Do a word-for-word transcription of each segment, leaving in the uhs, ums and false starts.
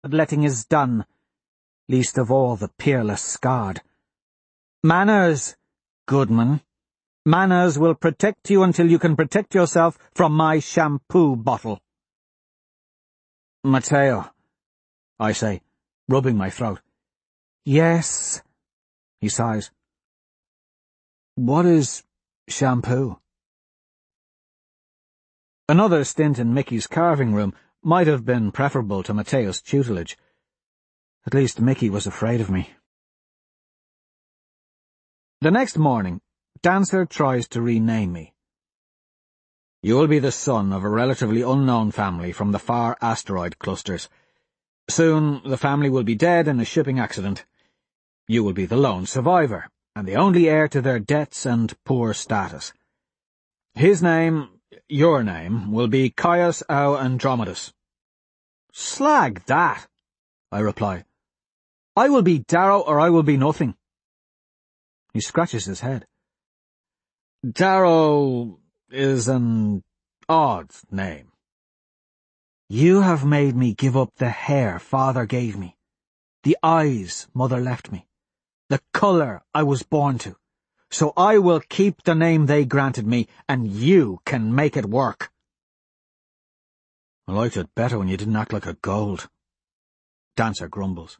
bloodletting is done, least of all the peerless scarred. Manners, Goodman. Manners will protect you until you can protect yourself from my shampoo bottle. Matteo, I say, rubbing my throat. Yes, he sighs. What is shampoo? Another stint in Mickey's carving room might have been preferable to Matteo's tutelage. At least Mickey was afraid of me. The next morning, Dancer tries to rename me. You will be the son of a relatively unknown family from the far asteroid clusters. Soon the family will be dead in a shipping accident. You will be the lone survivor, and the only heir to their debts and poor status. His name, your name, will be Caius au Andromedus. Slag that, I reply. I will be Darrow or I will be nothing. He scratches his head. Darrow is an odd name. You have made me give up the hair father gave me, the eyes mother left me, the colour I was born to, so I will keep the name they granted me, and you can make it work. I liked it better when you didn't act like a gold. Dancer grumbles.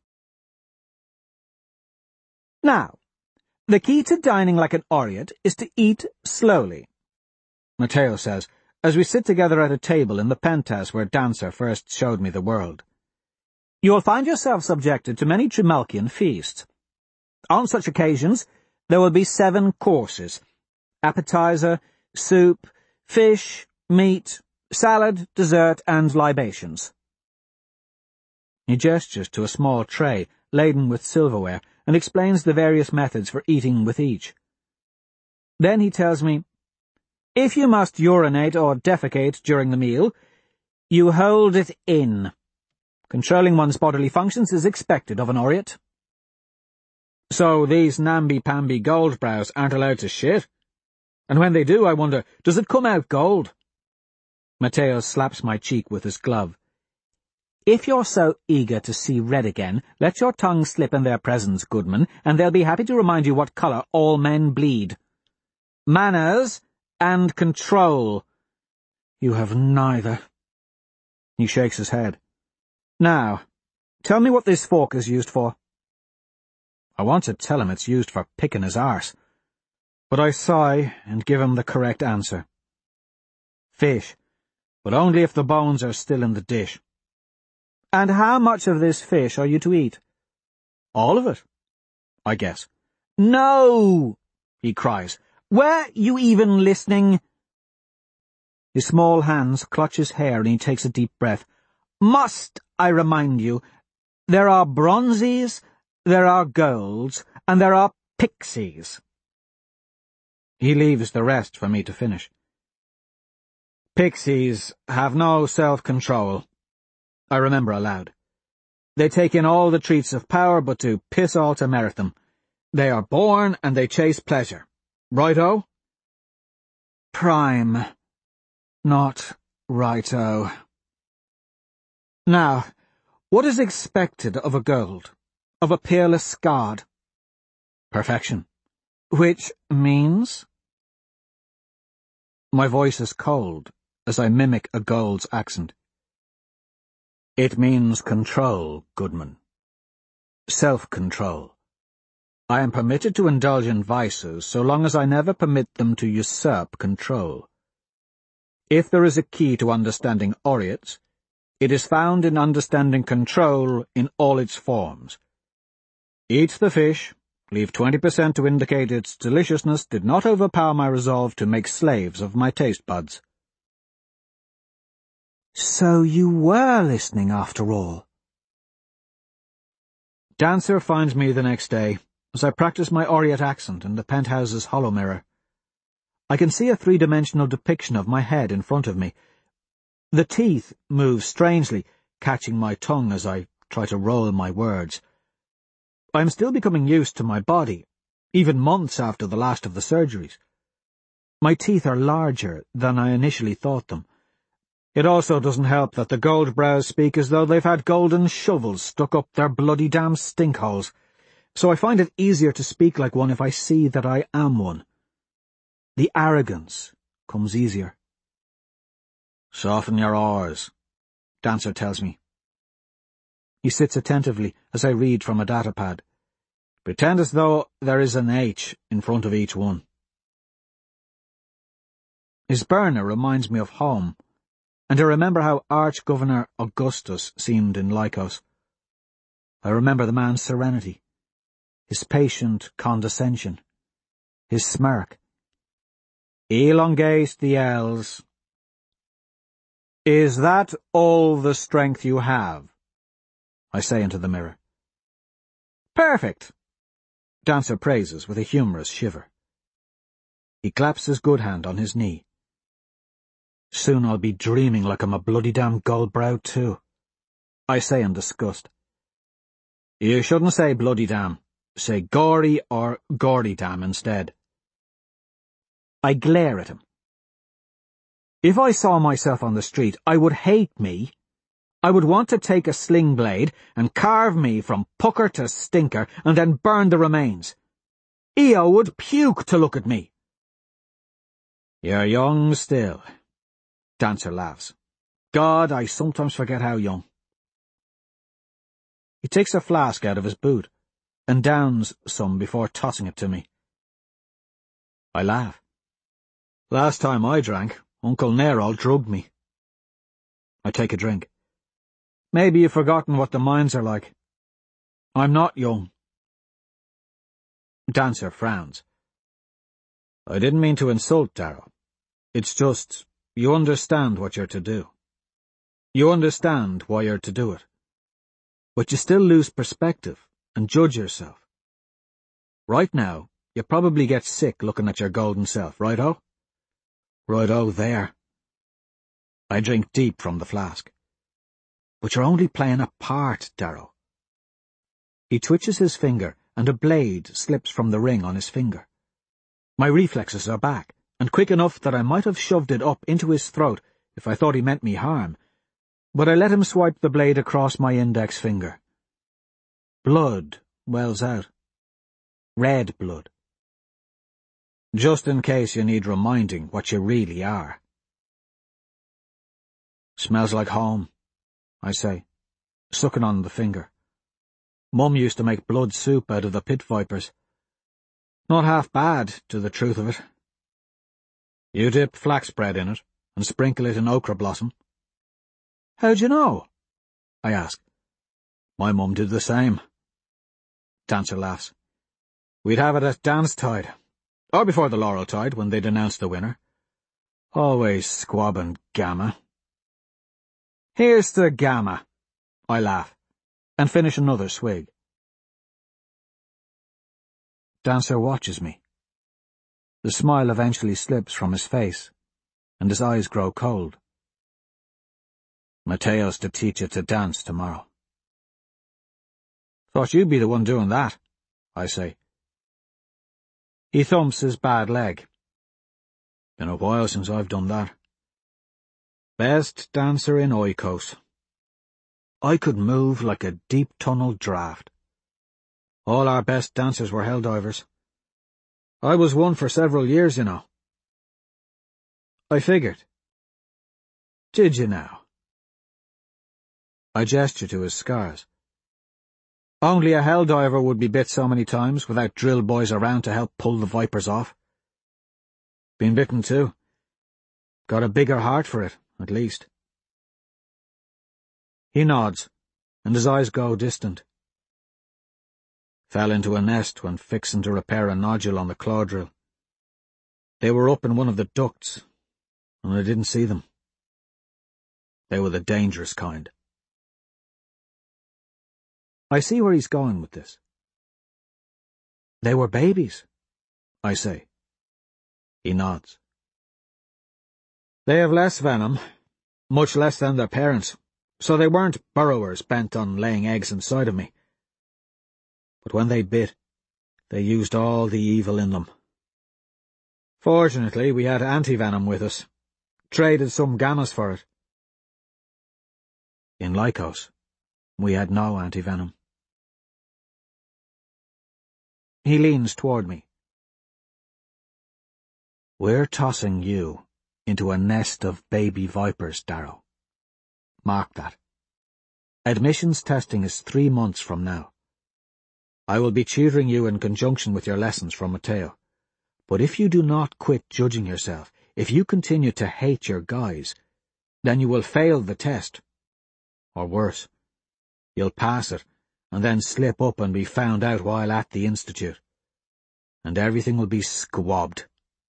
Now, the key to dining like an Oriot is to eat slowly, Matteo says, as we sit together at a table in the penthouse where Dancer first showed me the world. You'll find yourself subjected to many Trimalchian feasts. On such occasions, there will be seven courses: appetizer, soup, fish, meat, salad, dessert, and libations. He gestures to a small tray laden with silverware and explains the various methods for eating with each. Then he tells me, if you must urinate or defecate during the meal, you hold it in. Controlling one's bodily functions is expected of an Oriot. So these namby-pamby gold-brows aren't allowed to shit? And when they do, I wonder, does it come out gold? Matteo slaps my cheek with his glove. If you're so eager to see red again, let your tongue slip in their presence, Goodman, and they'll be happy to remind you what colour all men bleed. Manners and control. You have neither. He shakes his head. Now, tell me what this fork is used for. I want to tell him it's used for picking his arse, but I sigh and give him the correct answer. Fish, but only if the bones are still in the dish. And how much of this fish are you to eat? All of it, I guess. No, he cries. Were you even listening? His small hands clutch his hair and he takes a deep breath. Must I remind you, there are bronzes, there are golds, and there are pixies. He leaves the rest for me to finish. Pixies have no self-control, I remember aloud. They take in all the treats of power but to piss all to merit them. They are born and they chase pleasure. Righto? Prime, not righto. Now, what is expected of a gold, of a peerless scarred? Perfection. Which means? My voice is cold as I mimic a gold's accent. It means control, Goodman. Self-control. I am permitted to indulge in vices so long as I never permit them to usurp control. If there is a key to understanding Oriots, it is found in understanding control in all its forms. Eat the fish, leave twenty percent to indicate its deliciousness did not overpower my resolve to make slaves of my taste buds. So you were listening after all. Dancer finds me the next day, as I practice my Oriot accent in the penthouse's hollow mirror. I can see a three-dimensional depiction of my head in front of me. The teeth move strangely, catching my tongue as I try to roll my words. I am still becoming used to my body, even months after the last of the surgeries. My teeth are larger than I initially thought them. It also doesn't help that the Goldbrows speak as though they've had golden shovels stuck up their bloody damn stinkholes, so I find it easier to speak like one if I see that I am one. The arrogance comes easier. "Soften your oars," Dancer tells me. He sits attentively as I read from a datapad. "Pretend as though there is an H in front of each one." His burner reminds me of home, and I remember how Arch-Governor Augustus seemed in Lycos. I remember the man's serenity, his patient condescension, his smirk. "Elongate the L's." "Is that all the strength you have?" I say into the mirror. "Perfect," Dancer praises with a humorous shiver. He claps his good hand on his knee. "Soon I'll be dreaming like I'm a bloody damn Goldbrow too," I say in disgust. "You shouldn't say bloody damn. Say gory or gory damn instead." I glare at him. If I saw myself on the street, I would hate me. I would want to take a sling blade and carve me from pucker to stinker and then burn the remains. Io would puke to look at me. "You're young still," Dancer laughs. "God, I sometimes forget how young." He takes a flask out of his boot and downs some before tossing it to me. I laugh. "Last time I drank, Uncle Nero drugged me." I take a drink. "Maybe you've forgotten what the mines are like. I'm not young." Dancer frowns. "I didn't mean to insult, Darrow. It's just, you understand what you're to do. You understand why you're to do it. But you still lose perspective and judge yourself. Right now, you probably get sick looking at your golden self, right-o? Right-o there." I drink deep from the flask. "But you're only playing a part, Darrow." He twitches his finger, and a blade slips from the ring on his finger. My reflexes are back, and quick enough that I might have shoved it up into his throat if I thought he meant me harm, but I let him swipe the blade across my index finger. Blood wells out. Red blood. Just in case you need reminding what you really are. "Smells like home," I say, sucking on the finger. "Mum used to make blood soup out of the pit vipers. Not half bad, to the truth of it. You dip flax bread in it, and sprinkle it in ochre blossom." "How'd you know?" I ask. "My mum did the same." Dancer laughs. "We'd have it at dance tide, or before the laurel tide, when they'd announce the winner. Always squabbing gamma." "Here's to gamma," I laugh, and finish another swig. Dancer watches me. The smile eventually slips from his face, and his eyes grow cold. "Mateo's to teach you to dance tomorrow." "Thought you'd be the one doing that," I say. He thumps his bad leg. "Been a while since I've done that. Best dancer in Oikos. I could move like a deep-tunnel draft. All our best dancers were Helldivers. I was one for several years, you know." I figured. "Did you now?" I gesture to his scars. "Only a Helldiver would be bit so many times without drill boys around to help pull the vipers off. Been bitten too. Got a bigger heart for it, at least." He nods, and his eyes go distant. "Fell into a nest when fixing to repair a nodule on the claw drill. They were up in one of the ducts, and I didn't see them. They were the dangerous kind." I see where he's going with this. "They were babies," I say. He nods. "They have less venom, much less than their parents, so they weren't burrowers bent on laying eggs inside of me. But when they bit, they used all the evil in them. Fortunately, we had anti-venom with us. Traded some gammas for it. In Lycos, we had no antivenom. He leans toward me. We're tossing you into a nest of baby vipers, Darrow. Mark that. Admissions testing is three months from now. I will be tutoring you in conjunction with your lessons from Matteo. But if you do not quit judging yourself, if you continue to hate your guys, then you will fail the test. Or worse, you'll pass it and then slip up and be found out while at the institute. And everything will be squabbed.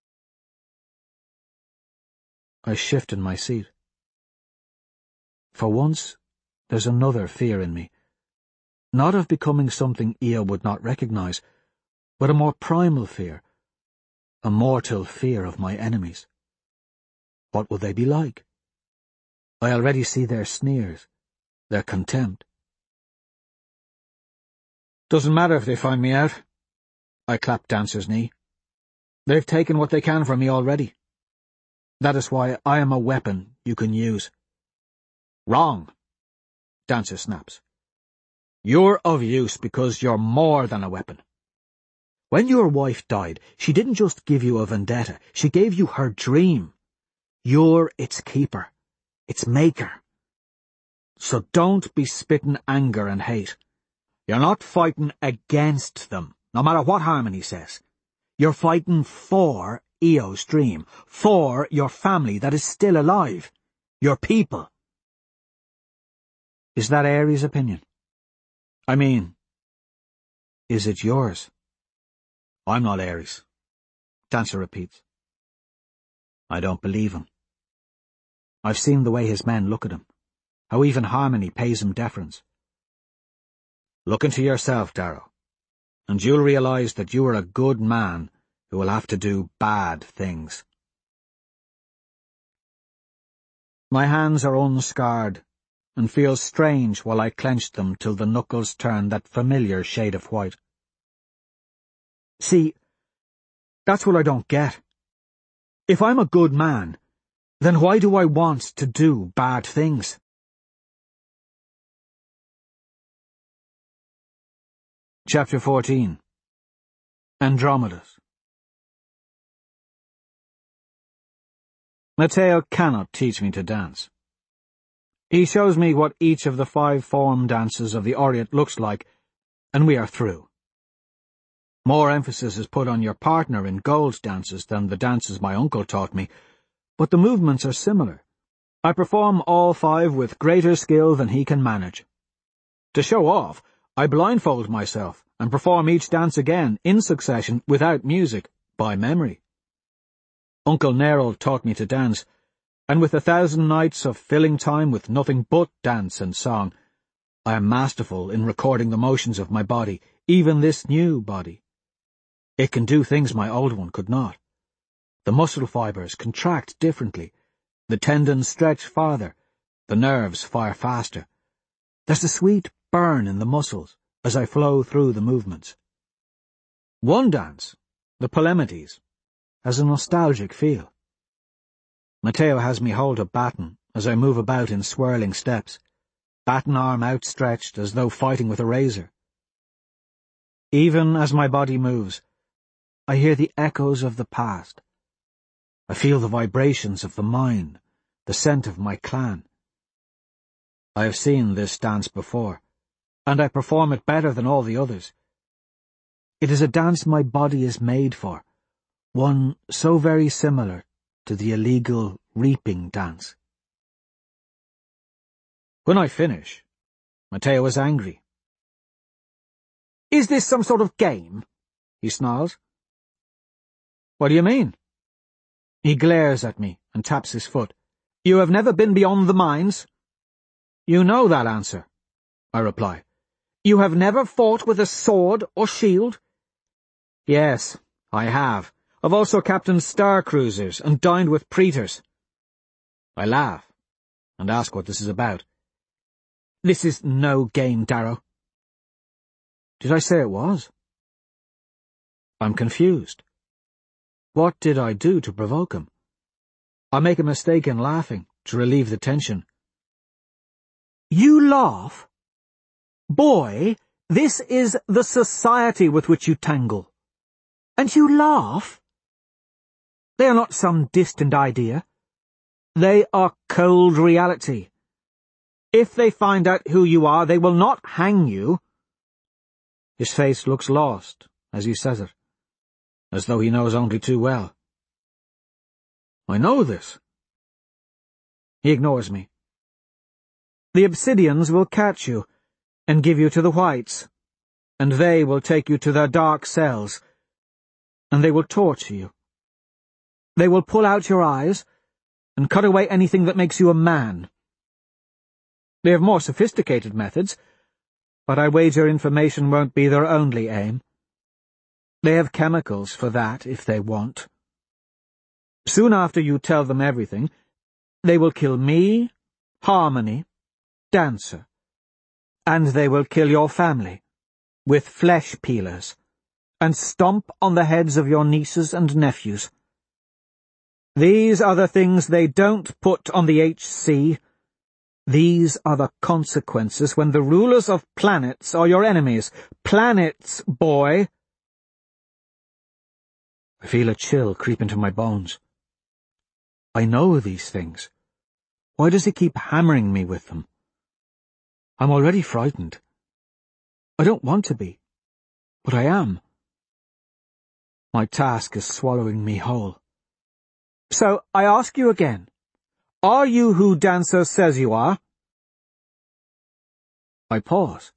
I shift in my seat. For once, there's another fear in me. Not of becoming something Io would not recognize, but a more primal fear, a mortal fear of my enemies. What will they be like? I already see their sneers, their contempt. Doesn't matter if they find me out. I clapped Dancer's knee. They've taken what they can from me already. That is why I am a weapon you can use. Wrong, Dancer snaps. You're of use because you're more than a weapon. When your wife died, she didn't just give you a vendetta, she gave you her dream. You're its keeper, its maker. So don't be spitting anger and hate. You're not fighting against them, no matter what Harmony says. You're fighting for Io's dream, for your family that is still alive, your people. Is that Ares' opinion? I mean, is it yours? I'm not Ares, Dancer repeats. I don't believe him. I've seen the way his men look at him, how even Harmony pays him deference. Look into yourself, Darrow, and you'll realize that you are a good man who will have to do bad things. My hands are unscarred, and feel strange while I clench them till the knuckles turn that familiar shade of white. See, that's what I don't get. If I'm a good man, then why do I want to do bad things? Chapter fourteen. Andromedas. Matteo cannot teach me to dance. He shows me what each of the five form dances of the Orient looks like, and we are through. More emphasis is put on your partner in Gold's dances than the dances my uncle taught me, but the movements are similar. I perform all five with greater skill than he can manage. To show off, I blindfold myself and perform each dance again, in succession, without music, by memory. Uncle Nerol taught me to dance, and with a thousand nights of filling time with nothing but dance and song, I am masterful in recording the motions of my body, even this new body. It can do things my old one could not. The muscle fibers contract differently, the tendons stretch farther, the nerves fire faster. There's a sweet burn in the muscles as I flow through the movements. One dance, the Polemides, has a nostalgic feel. Matteo has me hold a baton as I move about in swirling steps, baton arm outstretched as though fighting with a razor. Even as my body moves, I hear the echoes of the past. I feel the vibrations of the mine, the scent of my clan. I have seen this dance before, and I perform it better than all the others. It is a dance my body is made for, one so very similar to the illegal reaping dance. When I finish, Matteo is angry. "Is this some sort of game?" he snarls. "What do you mean?" He glares at me and taps his foot. "You have never been beyond the mines?" "You know that answer," I reply. "You have never fought with a sword or shield?" "Yes, I have. I've also captained star cruisers and dined with praetors." I laugh and ask what this is about. "This is no game, Darrow." Did I say it was? I'm confused. What did I do to provoke him? I make a mistake in laughing, to relieve the tension. You laugh? Boy, this is the society with which you tangle. And you laugh? They are not some distant idea. They are cold reality. If they find out who you are, they will not hang you. His face looks lost as he says it, as though he knows only too well. I know this. He ignores me. The Obsidians will catch you and give you to the Whites, and they will take you to their dark cells, and they will torture you. They will pull out your eyes and cut away anything that makes you a man. They have more sophisticated methods, but I wager information won't be their only aim. They have chemicals for that, if they want. Soon after you tell them everything, they will kill me, Harmony, Dancer, and they will kill your family, with flesh peelers, and stomp on the heads of your nieces and nephews. These are the things they don't put on the H C. These are the consequences when the rulers of planets are your enemies. Planets, boy! I feel a chill creep into my bones. I know these things. Why does he keep hammering me with them? I'm already frightened. I don't want to be, but I am. My task is swallowing me whole. So I ask you again, are you who Dancer says you are? I pause.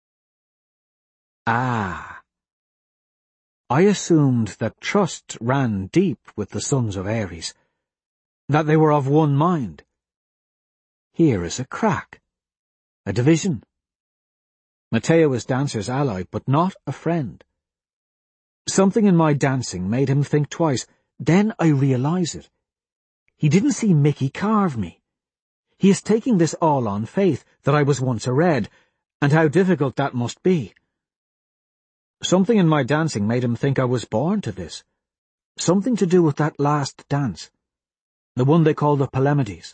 Ah. I assumed that trust ran deep with the sons of Ares, that they were of one mind. Here is a crack, a division. Matteo is Dancer's ally, but not a friend. Something in my dancing made him think twice. Then I realize it. He didn't see Mickey carve me. He is taking this all on faith that I was once a red, and how difficult that must be. Something in my dancing made him think I was born to this. Something to do with that last dance, the one they call the Palamedes.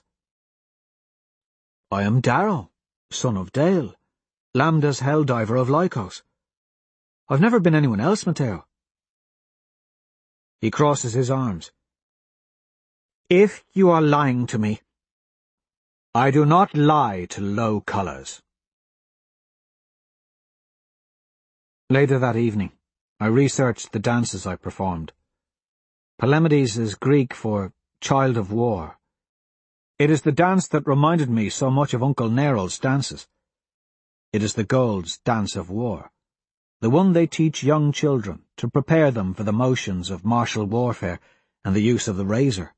I am Darrow, son of Dale, Lambda's helldiver of Lycos. I've never been anyone else, Matteo. He crosses his arms. If you are lying to me, I do not lie to low colours. Later that evening, I researched the dances I performed. Palamedes is Greek for child of war. It is the dance that reminded me so much of Uncle Neral's dances. It is the Gold's dance of war, the one they teach young children to prepare them for the motions of martial warfare and the use of the razor.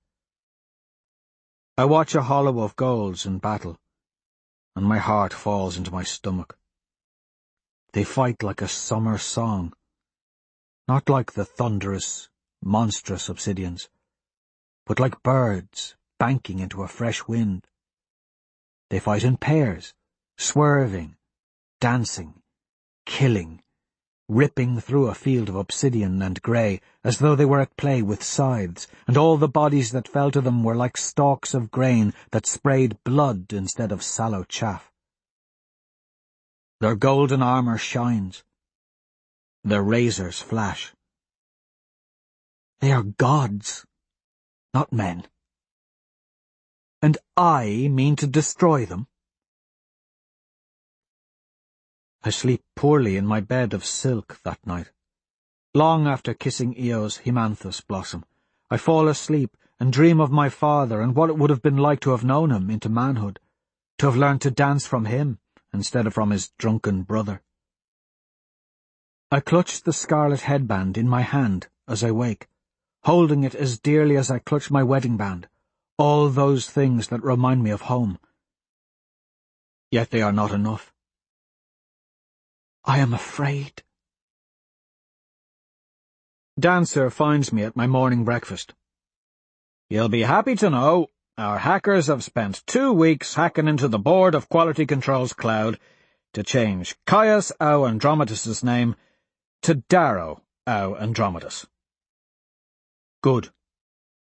I watch a hollow of Gold's in battle, and my heart falls into my stomach. They fight like a summer song, not like the thunderous, monstrous Obsidians, but like birds banking into a fresh wind. They fight in pairs, swerving, dancing, killing, ripping through a field of obsidian and grey, as though they were at play with scythes, and all the bodies that fell to them were like stalks of grain that sprayed blood instead of sallow chaff. Their golden armour shines. Their razors flash. They are gods, not men. And I mean to destroy them. I sleep poorly in my bed of silk that night. Long after kissing Eo's Himanthus blossom, I fall asleep and dream of my father and what it would have been like to have known him into manhood, to have learned to dance from him instead of from his drunken brother. I clutch the scarlet headband in my hand as I wake, holding it as dearly as I clutch my wedding band, all those things that remind me of home. Yet they are not enough. I am afraid. Dancer finds me at my morning breakfast. You'll be happy to know our hackers have spent two weeks hacking into the Board of Quality Control's cloud to change Caius Au Andromedas's name to Darrow Au Andromedas. Good.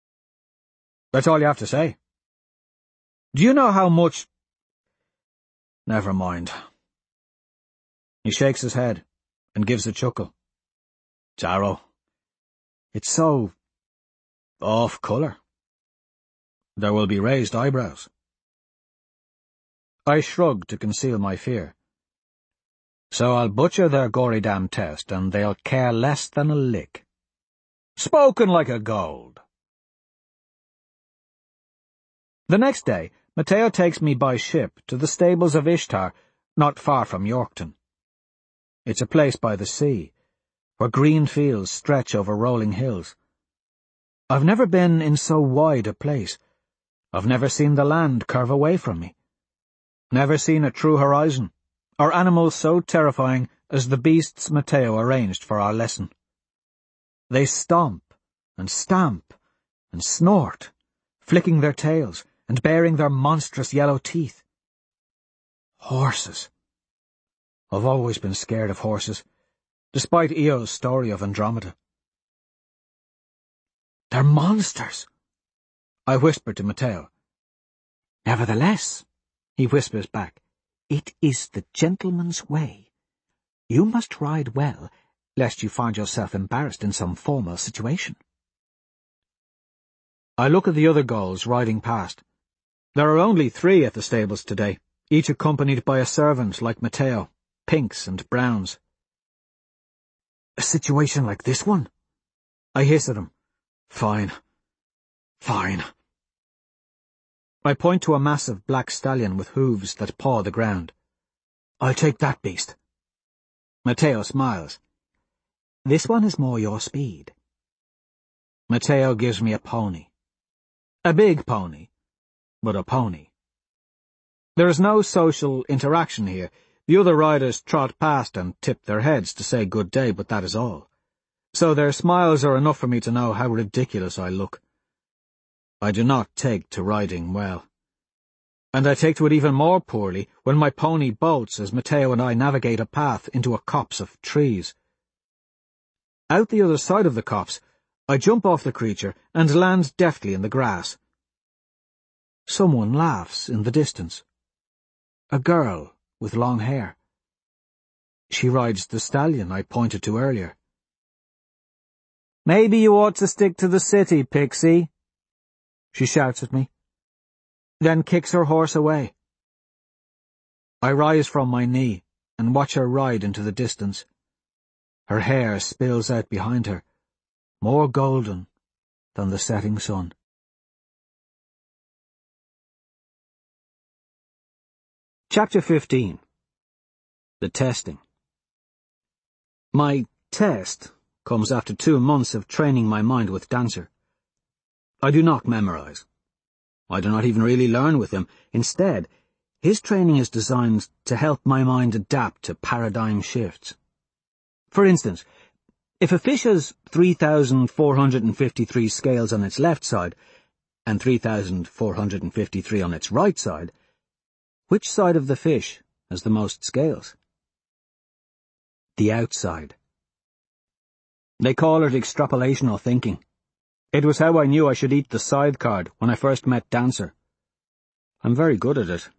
That's all you have to say. Do you know how much Never mind. He shakes his head and gives a chuckle. Jarrow. It's so off-colour. There will be raised eyebrows. I shrug to conceal my fear. So I'll butcher their gory damn test, and they'll care less than a lick. Spoken like a gold. The next day, Matteo takes me by ship to the stables of Ishtar, not far from Yorkton. It's a place by the sea, where green fields stretch over rolling hills. I've never been in so wide a place. I've never seen the land curve away from me. Never seen a true horizon, or animals so terrifying as the beasts Matteo arranged for our lesson. They stomp and stamp and snort, flicking their tails and baring their monstrous yellow teeth. Horses. I've always been scared of horses, despite Eo's story of Andromeda. They're monsters, I whisper to Matteo. Nevertheless, he whispers back, it is the gentleman's way. You must ride well, lest you find yourself embarrassed in some formal situation. I look at the other gulls riding past. There are only three at the stables today, each accompanied by a servant like Matteo, pinks and browns. A situation like this one? I hiss at him. Fine. Fine. I point to a massive black stallion with hooves that paw the ground. I'll take that beast. Matteo smiles. This one is more your speed. Matteo gives me a pony. A big pony, but a pony. There is no social interaction here. The other riders trot past and tip their heads to say good day, but that is all. So their smiles are enough for me to know how ridiculous I look. I do not take to riding well. And I take to it even more poorly when my pony bolts as Matteo and I navigate a path into a copse of trees. Out the other side of the copse, I jump off the creature and land deftly in the grass. Someone laughs in the distance. A girl with long hair. She rides the stallion I pointed to earlier. Maybe you ought to stick to the city, Pixie, she shouts at me, then kicks her horse away. I rise from my knee and watch her ride into the distance. Her hair spills out behind her, more golden than the setting sun. Chapter fifteen. The Testing. My test comes after two months of training my mind with Dancer. I do not memorize. I do not even really learn with him. Instead, his training is designed to help my mind adapt to paradigm shifts. For instance, if a fish has three thousand four hundred fifty-three scales on its left side and three thousand four hundred fifty-three on its right side, which side of the fish has the most scales? The outside. They call it extrapolational thinking. It was how I knew I should eat the side card when I first met Dancer. I'm very good at it.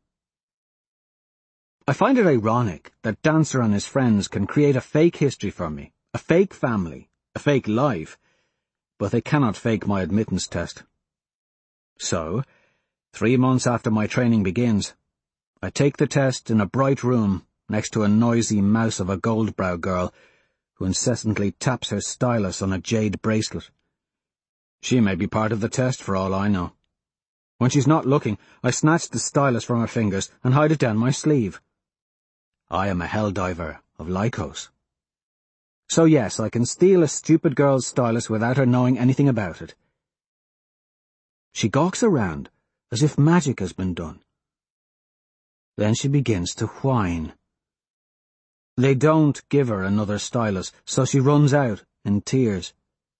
I find it ironic that Dancer and his friends can create a fake history for me, a fake family, a fake life, but they cannot fake my admittance test. So, three months after my training begins, I take the test in a bright room next to a noisy mouse of a Goldbrow girl who incessantly taps her stylus on a jade bracelet. She may be part of the test for all I know. When she's not looking, I snatch the stylus from her fingers and hide it down my sleeve. I am a helldiver of Lycos. So yes, I can steal a stupid girl's stylus without her knowing anything about it. She gawks around as if magic has been done. Then she begins to whine. They don't give her another stylus, so she runs out in tears.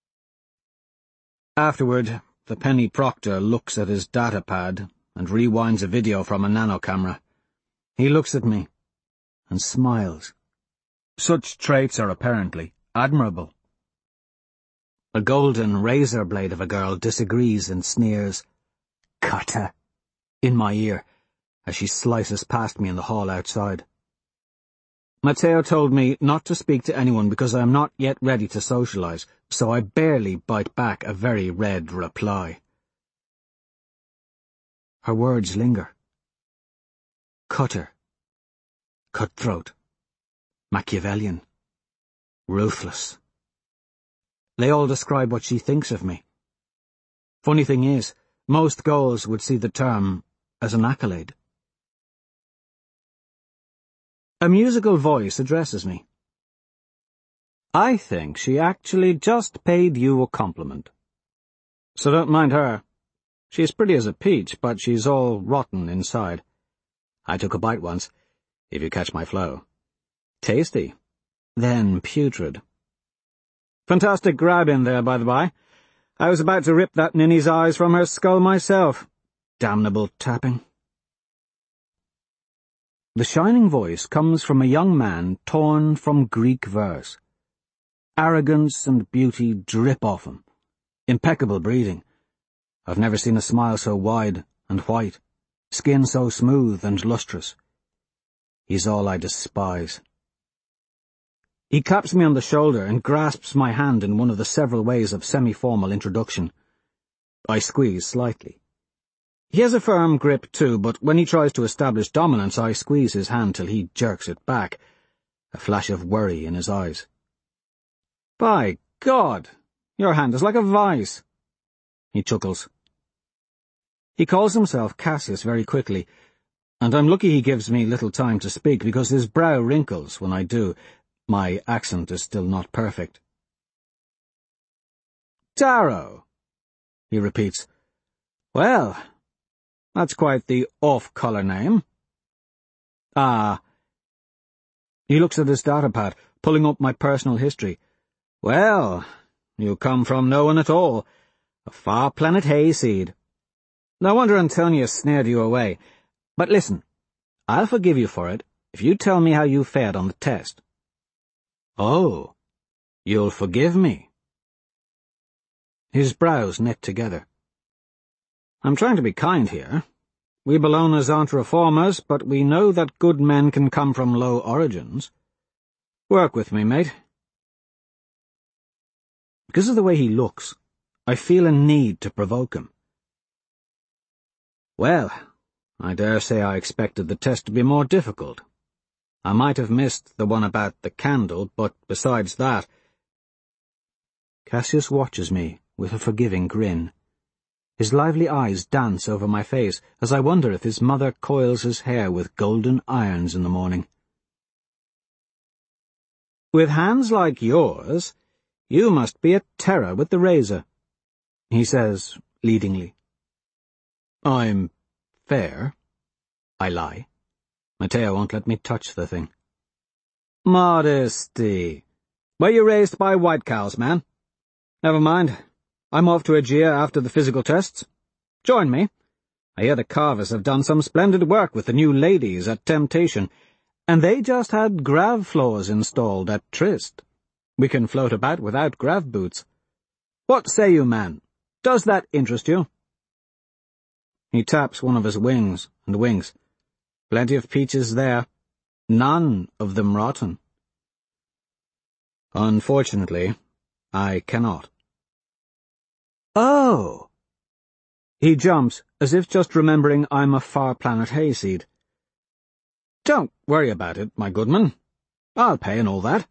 Afterward, the penny proctor looks at his datapad and rewinds a video from a nanocamera. He looks at me and smiles. Such traits are apparently admirable. A golden razor blade of a girl disagrees and sneers, "Cutter," in my ear, as she slices past me in the hall outside. Matteo told me not to speak to anyone because I am not yet ready to socialize, so I barely bite back a very red reply. Her words linger. Cutter. Cutthroat. Machiavellian. Ruthless. They all describe what she thinks of me. Funny thing is, most goals would see the term as an accolade. A musical voice addresses me. I think she actually just paid you a compliment. So don't mind her. She's pretty as a peach, but she's all rotten inside. I took a bite once, if you catch my flow. Tasty, then putrid. Fantastic grab in there, by the by. I was about to rip that ninny's eyes from her skull myself. Damnable tapping. The shining voice comes from a young man torn from Greek verse. Arrogance and beauty drip off him. Impeccable breeding. I've never seen a smile so wide and white, skin so smooth and lustrous. He's all I despise. He claps me on the shoulder and grasps my hand in one of the several ways of semi-formal introduction. I squeeze slightly. He has a firm grip too, but when he tries to establish dominance, I squeeze his hand till he jerks it back, a flash of worry in his eyes. By God, your hand is like a vice. He chuckles. He calls himself Cassius very quickly, and I'm lucky he gives me little time to speak because his brow wrinkles when I do. My accent is still not perfect. Darrow, he repeats. Well, that's quite the off-colour name. Ah. He looks at his datapad, pulling up my personal history. Well, you come from no one at all. A far-planet hayseed. No wonder Antonia snared you away. But listen, I'll forgive you for it if you tell me how you fared on the test. Oh, you'll forgive me? His brows knit together. I'm trying to be kind here. We Bellonas aren't reformers, but we know that good men can come from low origins. Work with me, mate. Because of the way he looks, I feel a need to provoke him. Well, I dare say I expected the test to be more difficult. I might have missed the one about the candle, but besides that— Cassius watches me with a forgiving grin. His lively eyes dance over my face as I wonder if his mother coils his hair with golden irons in the morning. With hands like yours, you must be a terror with the razor, he says leadingly. I'm fair, I lie. Matteo won't let me touch the thing. Modesty. Were you raised by white cows, man? Never mind. I'm off to Aegea after the physical tests. Join me. I hear the Carvers have done some splendid work with the new ladies at Temptation, and they just had grav floors installed at Tryst. We can float about without grav boots. What say you, man? Does that interest you? He taps one of his wings and winks. Plenty of peaches there. None of them rotten. Unfortunately, I cannot. Oh! He jumps, as if just remembering I'm a far-planet hayseed. Don't worry about it, my goodman. I'll pay and all that.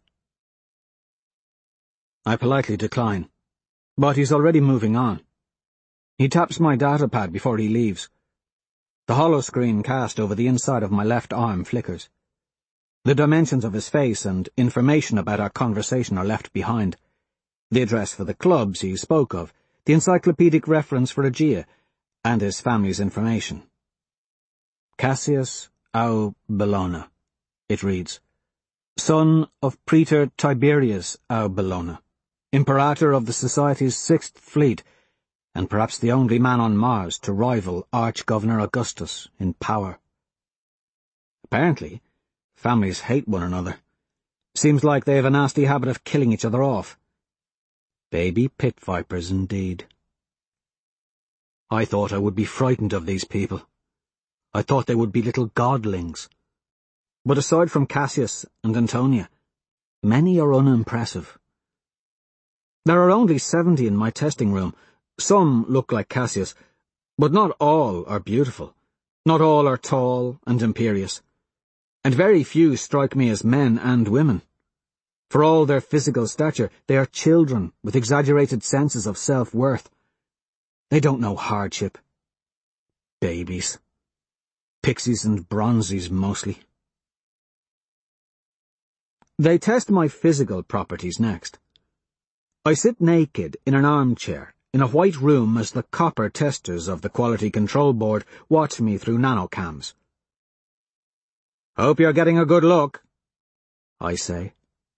I politely decline, but he's already moving on. He taps my datapad before he leaves. The holoscreen cast over the inside of my left arm flickers. The dimensions of his face and information about our conversation are left behind. The address for the clubs he spoke of, the encyclopedic reference for Aegea, and his family's information. Cassius au Bellona, it reads, son of Praetor Tiberius au Bellona, Imperator of the Society's Sixth Fleet, and perhaps the only man on Mars to rival Arch-Governor Augustus in power. Apparently, families hate one another. Seems like they have a nasty habit of killing each other off. Baby pit vipers indeed. I thought I would be frightened of these people. I thought they would be little godlings. But aside from Cassius and Antonia, many are unimpressive. There are only seventy in my testing room. Some look like Cassius, but not all are beautiful. Not all are tall and imperious. And very few strike me as men and women. For all their physical stature, they are children with exaggerated senses of self-worth. They don't know hardship. Babies. Pixies and bronzies, mostly. They test my physical properties next. I sit naked in an armchair in a white room as the copper testers of the Quality Control Board watch me through nanocams. "Hope you're getting a good look," I say.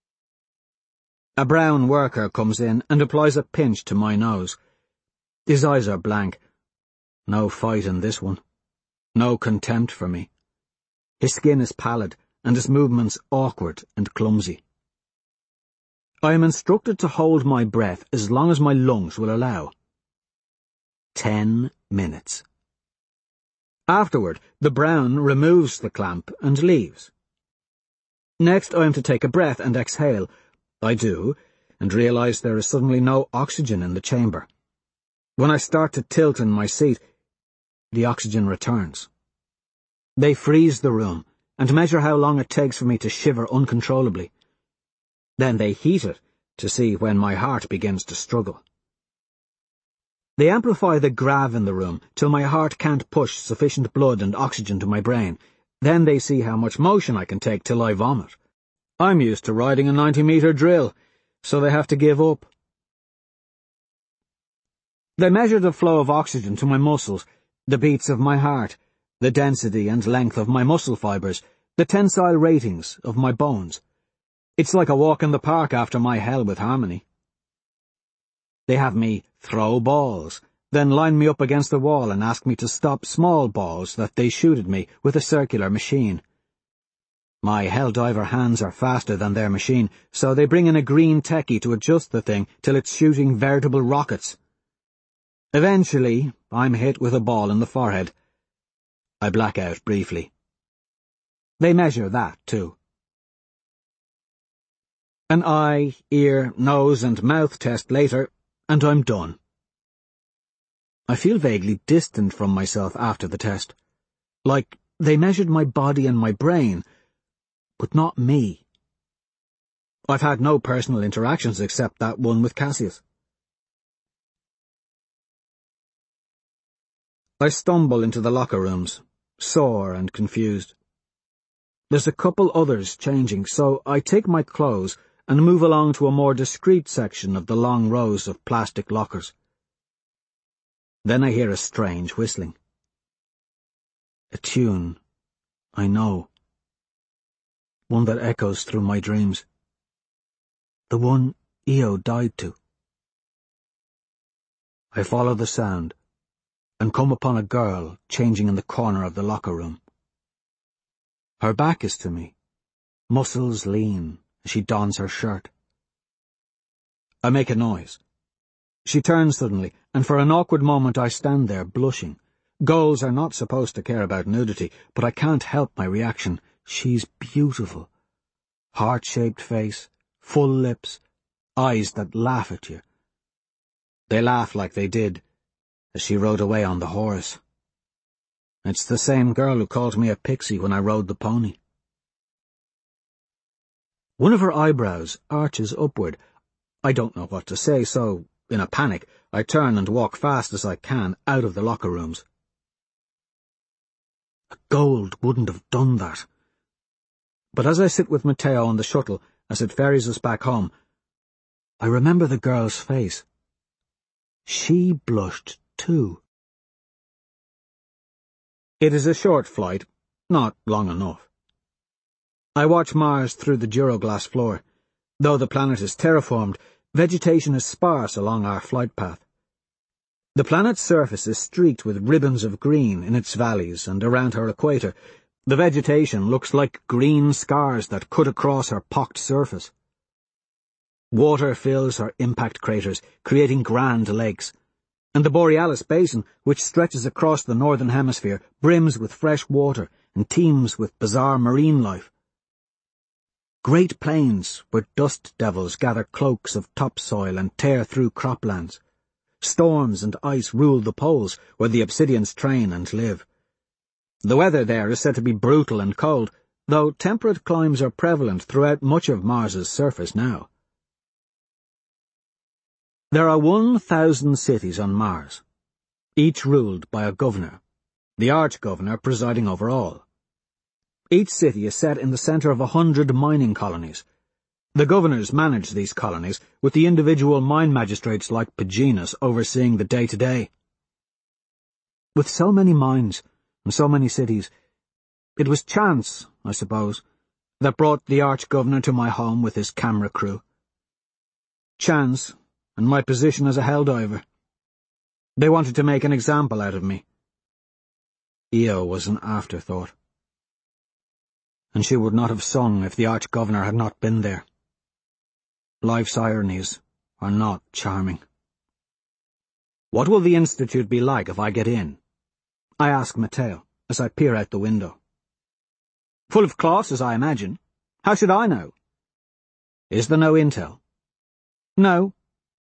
A brown worker comes in and applies a pinch to my nose. His eyes are blank. No fight in this one. No contempt for me. His skin is pallid, and his movements awkward and clumsy. I am instructed to hold my breath as long as my lungs will allow. Ten minutes. Afterward, the Brown removes the clamp and leaves. Next, I am to take a breath and exhale. I do, and realize there is suddenly no oxygen in the chamber. When I start to tilt in my seat, the oxygen returns. They freeze the room and measure how long it takes for me to shiver uncontrollably. Then they heat it to see when my heart begins to struggle. They amplify the grav in the room till my heart can't push sufficient blood and oxygen to my brain. Then they see how much motion I can take till I vomit. I'm used to riding a ninety-metre drill, so they have to give up. They measure the flow of oxygen to my muscles, the beats of my heart, the density and length of my muscle fibres, the tensile ratings of my bones. It's like a walk in the park after my hell with Harmony. They have me throw balls, then line me up against the wall and ask me to stop small balls that they shoot at me with a circular machine. My Helldiver hands are faster than their machine, so they bring in a green techie to adjust the thing till it's shooting veritable rockets. Eventually, I'm hit with a ball in the forehead. I black out briefly. They measure that, too. An eye, ear, nose and mouth test later, and I'm done. I feel vaguely distant from myself after the test. Like they measured my body and my brain, but not me. I've had no personal interactions except that one with Cassius. I stumble into the locker rooms, sore and confused. There's a couple others changing, so I take my clothes and move along to a more discreet section of the long rows of plastic lockers. Then I hear a strange whistling. A tune I know. One that echoes through my dreams. The one Io died to. I follow the sound and come upon a girl changing in the corner of the locker room. Her back is to me, muscles lean as she dons her shirt. I make a noise. She turns suddenly, and for an awkward moment I stand there blushing. Girls are not supposed to care about nudity, but I can't help my reaction. She's beautiful. Heart-shaped face, full lips, eyes that laugh at you. They laugh like they did as she rode away on the horse. It's the same girl who called me a pixie when I rode the pony. One of her eyebrows arches upward. I don't know what to say, so, in a panic, I turn and walk fast as I can out of the locker rooms. A gold wouldn't have done that. But as I sit with Matteo on the shuttle, as it ferries us back home, I remember the girl's face. She blushed too. It is a short flight, not long enough. I watch Mars through the duroglass floor. Though the planet is terraformed, vegetation is sparse along our flight path. The planet's surface is streaked with ribbons of green in its valleys and around her equator. The vegetation looks like green scars that cut across her pocked surface. Water fills her impact craters, creating grand lakes. And the Borealis Basin, which stretches across the northern hemisphere, brims with fresh water and teems with bizarre marine life. Great plains where dust devils gather cloaks of topsoil and tear through croplands. Storms and ice rule the poles, where the obsidians train and live. The weather there is said to be brutal and cold, though temperate climes are prevalent throughout much of Mars's surface now. There are one thousand cities on Mars, each ruled by a governor, the arch-governor presiding over all. Each city is set in the centre of a hundred mining colonies. The governors manage these colonies, with the individual mine magistrates like Paginus overseeing the day-to-day. With so many mines and so many cities, it was chance, I suppose, that brought the arch-governor to my home with his camera crew. Chance, and my position as a helldiver. They wanted to make an example out of me. Io was an afterthought. And she would not have sung if the arch-governor had not been there. Life's ironies are not charming. What will the Institute be like if I get in? I ask Matteo as I peer out the window. Full of classes, I imagine. How should I know? Is there no intel? No.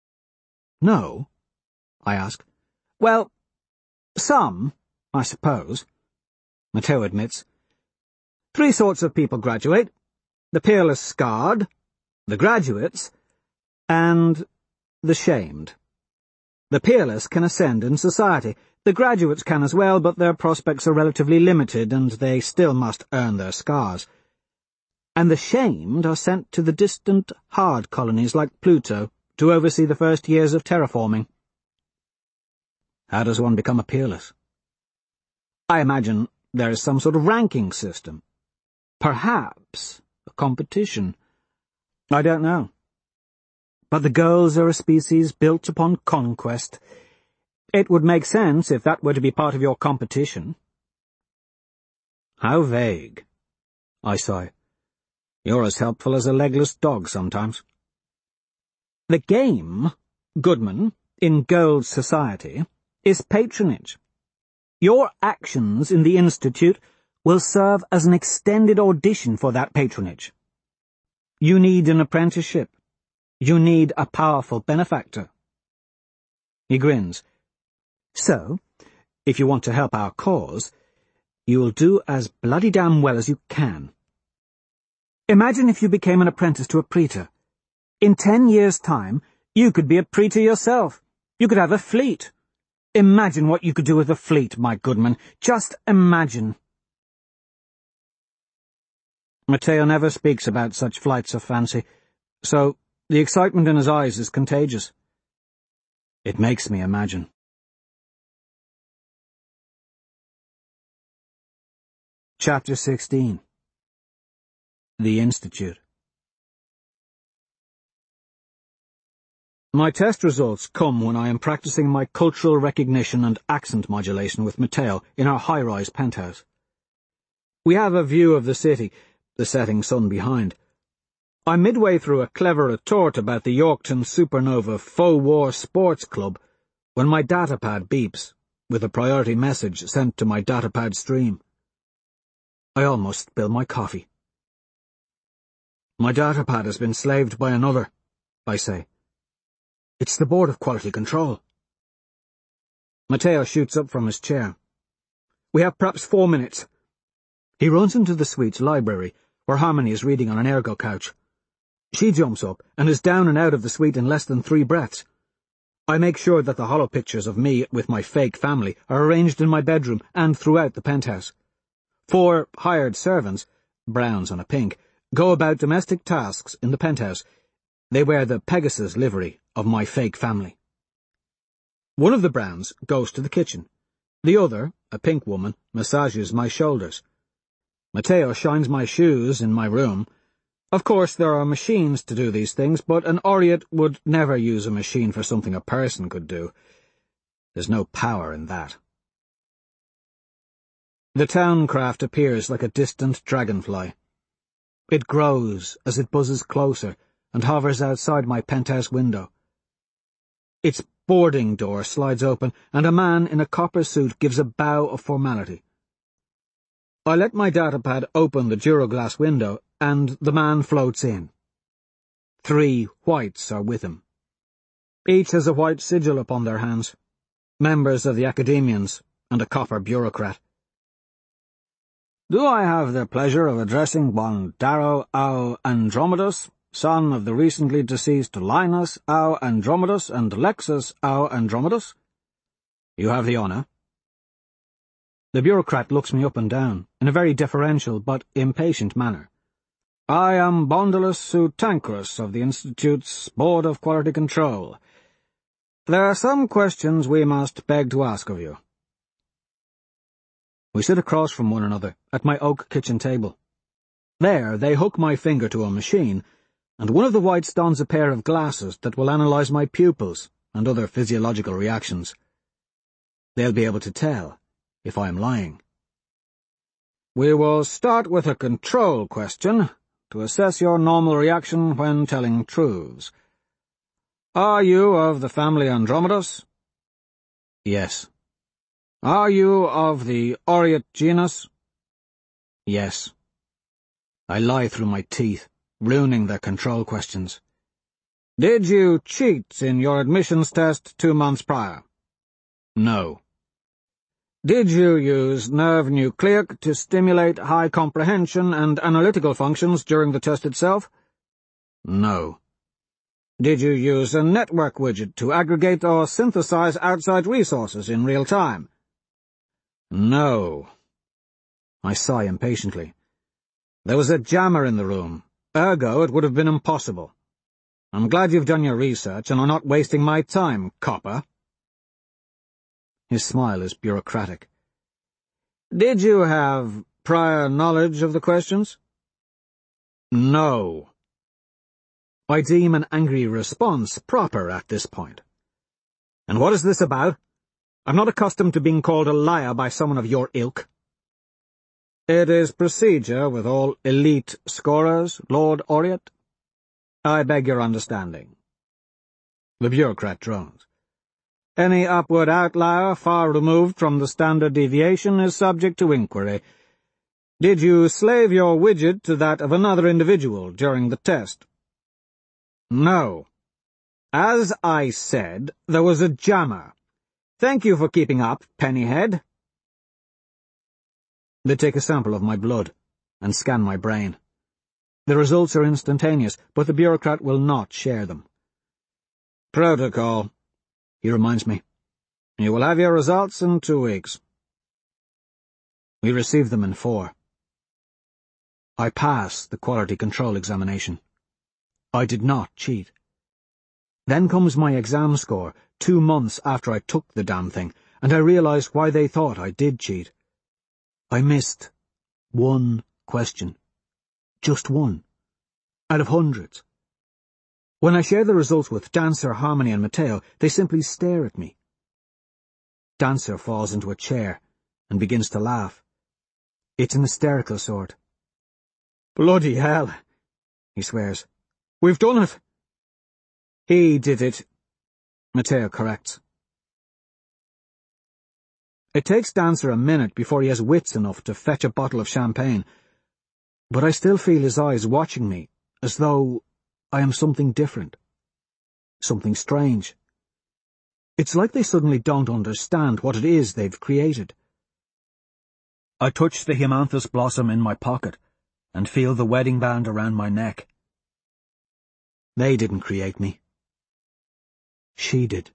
No? I ask. Well, some, I suppose. Matteo admits. Three sorts of people graduate. The peerless scarred, the graduates, and the shamed. The peerless can ascend in society. The graduates can as well, but their prospects are relatively limited, and they still must earn their scars. And the shamed are sent to the distant, hard colonies like Pluto to oversee the first years of terraforming. How does one become a peerless? I imagine there is some sort of ranking system. Perhaps a competition. I don't know. But the girls are a species built upon conquest. It would make sense if that were to be part of your competition. How vague, I sigh. You're as helpful as a legless dog sometimes. The game, Goodman, in girls' society, is patronage. Your actions in the Institute will serve as an extended audition for that patronage. You need an apprenticeship. You need a powerful benefactor. He grins. So, if you want to help our cause, you will do as bloody damn well as you can. Imagine if you became an apprentice to a praetor. In ten years' time, you could be a praetor yourself. You could have a fleet. Imagine what you could do with a fleet, my Goodman. Just imagine. Matteo never speaks about such flights of fancy, so the excitement in his eyes is contagious. It makes me imagine. Chapter sixteen. The Institute. My test results come when I am practicing my cultural recognition and accent modulation with Matteo in our high-rise penthouse. We have a view of the city, the setting sun behind. I'm midway through a clever retort about the Yorkton Supernova Faux War Sports Club when my datapad beeps, with a priority message sent to my datapad stream. I almost spill my coffee. My datapad has been slaved by another, I say. It's the Board of Quality Control. Matteo shoots up from his chair. We have perhaps four minutes. He runs into the suite's library, where Harmony is reading on an ergo couch. She jumps up and is down and out of the suite in less than three breaths. I make sure that the hollow pictures of me with my fake family are arranged in my bedroom and throughout the penthouse. Four hired servants, browns on a pink, go about domestic tasks in the penthouse. They wear the Pegasus livery of my fake family. One of the browns goes to the kitchen. The other, a pink woman, massages my shoulders. Matteo shines my shoes in my room. Of course, there are machines to do these things, but an Aureate would never use a machine for something a person could do. There's no power in that. The town craft appears like a distant dragonfly. It grows as it buzzes closer and hovers outside my penthouse window. Its boarding door slides open, and a man in a copper suit gives a bow of formality. I let my datapad open the duroglass window, and the man floats in. Three whites are with him. Each has a white sigil upon their hands, members of the Academians and a copper bureaucrat. Do I have the pleasure of addressing one Darrow au Andromedus, son of the recently deceased Linus au Andromedus and Lexus au Andromedus? You have the honour. The bureaucrat looks me up and down, in a very deferential but impatient manner. I am Bondulus Sutancrus of the Institute's Board of Quality Control. There are some questions we must beg to ask of you. We sit across from one another at my oak kitchen table. There they hook my finger to a machine, and one of the whites dons a pair of glasses that will analyse my pupils and other physiological reactions. They'll be able to tell if I am lying. We will start with a control question to assess your normal reaction when telling truths. Are you of the family Andromedus? Yes. Are you of the Aureate genus? Yes. I lie through my teeth, ruining their control questions. Did you cheat in your admissions test two months prior? No. Did you use nerve nucleic to stimulate high comprehension and analytical functions during the test itself? No. Did you use a network widget to aggregate or synthesize outside resources in real time? No. I sigh impatiently. There was a jammer in the room, ergo it would have been impossible. I'm glad you've done your research and are not wasting my time, copper. His smile is bureaucratic. Did you have prior knowledge of the questions? No. I deem an angry response proper at this point. And what is this about? I'm not accustomed to being called a liar by someone of your ilk. It is procedure with all elite scorers, Lord Aureate. I beg your understanding. The bureaucrat drones. Any upward outlier far removed from the standard deviation is subject to inquiry. Did you slave your widget to that of another individual during the test? No. As I said, there was a jammer. Thank you for keeping up, Pennyhead. They take a sample of my blood and scan my brain. The results are instantaneous, but the bureaucrat will not share them. Protocol, he reminds me. You will have your results in two weeks. We receive them in four. I pass the quality control examination. I did not cheat. Then comes my exam score, two months after I took the damn thing, and I realize why they thought I did cheat. I missed one question. Just one. Out of hundreds. When I share the results with Dancer, Harmony and Mateo, they simply stare at me. Dancer falls into a chair and begins to laugh. It's an hysterical sort. Bloody hell, he swears. We've done it. He did it, Mateo corrects. It takes Dancer a minute before he has wits enough to fetch a bottle of champagne, but I still feel his eyes watching me, as though I am something different. Something strange. It's like they suddenly don't understand what it is they've created. I touch the Hemathus blossom in my pocket and feel the wedding band around my neck. They didn't create me. She did.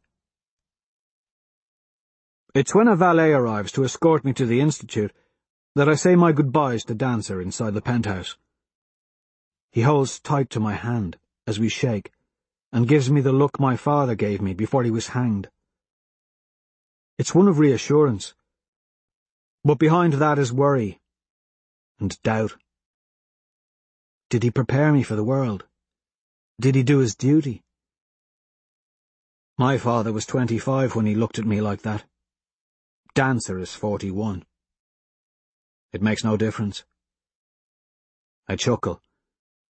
It's when a valet arrives to escort me to the Institute that I say my goodbyes to Dancer inside the penthouse. He holds tight to my hand as we shake, and gives me the look my father gave me before he was hanged. It's one of reassurance, but behind that is worry and doubt. Did he prepare me for the world? Did he do his duty? My father was twenty-five when he looked at me like that. Dancer is forty-one. It makes no difference. I chuckle.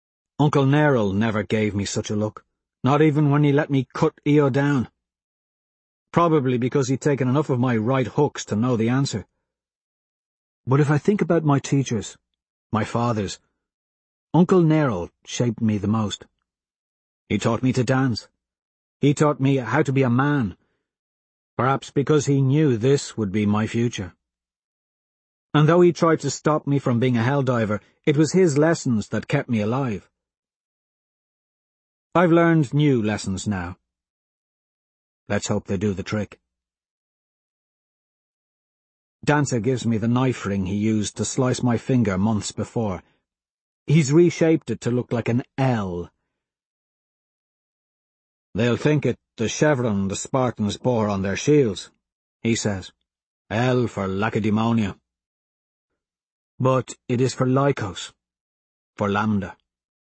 Uncle Neril never gave me such a look, not even when he let me cut Io down. probably because he'd taken enough of my right hooks to know the answer. But if I think about my teachers, my fathers, Uncle Nero shaped me the most. He taught me to dance. He taught me how to be a man, perhaps because he knew this would be my future. And though he tried to stop me from being a helldiver, it was his lessons that kept me alive. I've learned new lessons now. Let's hope they do the trick. Dancer gives me the knife ring he used to slice my finger months before. He's reshaped it to look like an L. They'll think it the chevron the Spartans bore on their shields, he says. L for Lacedaemonia. But it is for Lycos, for Lambda.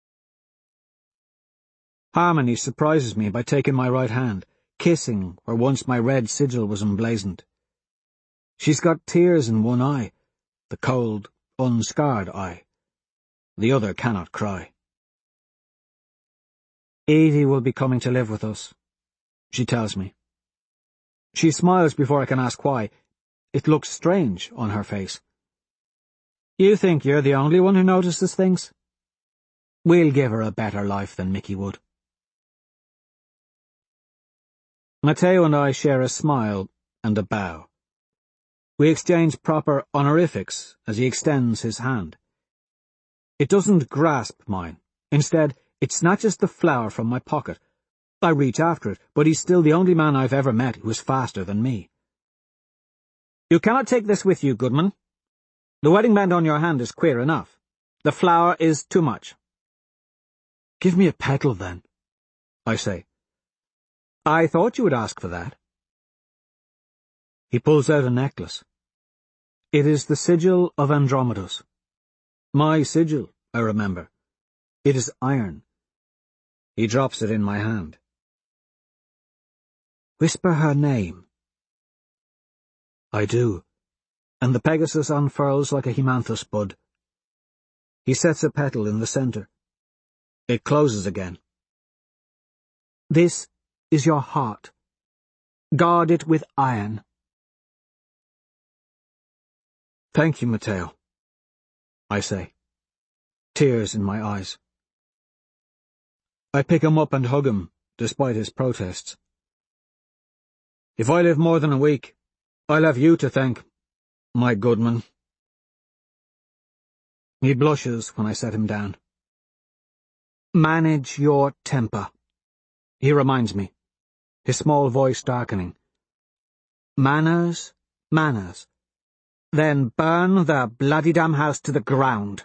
Harmony surprises me by taking my right hand, kissing where once my red sigil was emblazoned. She's got tears in one eye, the cold, unscarred eye. The other cannot cry. Evie will be coming to live with us, she tells me. She smiles before I can ask why. It looks strange on her face. You think you're the only one who notices things? We'll give her a better life than Mickey would. Matteo and I share a smile and a bow. We exchange proper honorifics as he extends his hand. It doesn't grasp mine. Instead, it snatches the flower from my pocket. I reach after it, but he's still the only man I've ever met who is faster than me. You cannot take this with you, Goodman. The wedding band on your hand is queer enough. The flower is too much. Give me a petal, then, I say. I thought you would ask for that. He pulls out a necklace. It is the sigil of Andromedus. My sigil, I remember. It is iron. He drops it in my hand. Whisper her name. I do, and the Pegasus unfurls like a Hemanthus bud. He sets a petal in the centre. It closes again. This is your heart. Guard it with iron. Thank you, Matteo, I say, tears in my eyes. I pick him up and hug him, despite his protests. If I live more than a week, I'll have you to thank, my Goodman. He blushes when I set him down. Manage your temper, he reminds me, his small voice darkening. Manners, manners. Then burn the bloody damn house to the ground.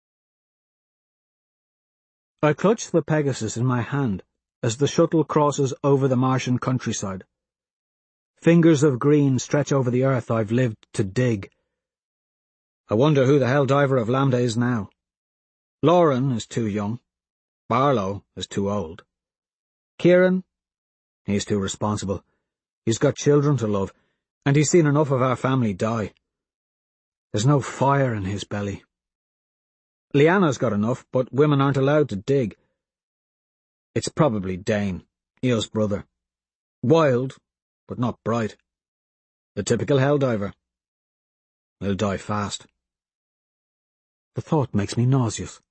I clutch the Pegasus in my hand as the shuttle crosses over the Martian countryside. Fingers of green stretch over the earth I've lived to dig. I wonder who the helldiver of Lambda is now. Lauren is too young. Barlow is too old. Kieran? He's too responsible. He's got children to love, and he's seen enough of our family die. There's no fire in his belly. Liana's got enough, but women aren't allowed to dig. It's probably Dane, Eo's brother. Wild, but not bright. The typical helldiver. He'll die fast. The thought makes me nauseous.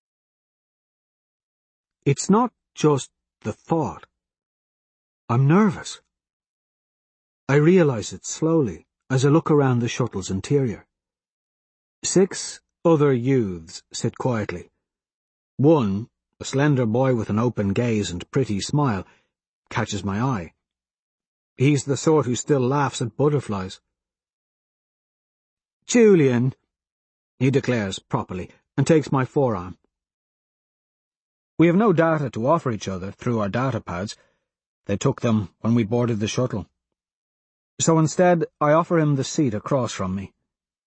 It's not just the thought. I'm nervous. I realize it slowly as I look around the shuttle's interior. Six other youths sit quietly. One, a slender boy with an open gaze and pretty smile, catches my eye. He's the sort who still laughs at butterflies. Julian, he declares properly, and takes my forearm. We have no data to offer each other through our data pads. They took them when we boarded the shuttle. So instead, I offer him the seat across from me.